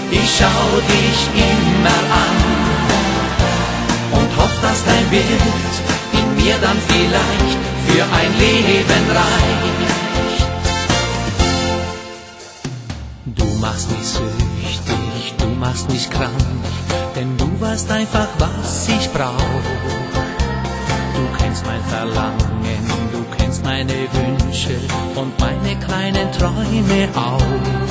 Ich schau dich immer an und hoff, dass dein Bild in mir dann vielleicht für ein Leben reicht. Du machst mich süchtig, du machst mich krank, denn du weißt einfach, was ich brauch. Du kennst mein Verlangen, du kennst meine Wünsche und meine kleinen Träume auch.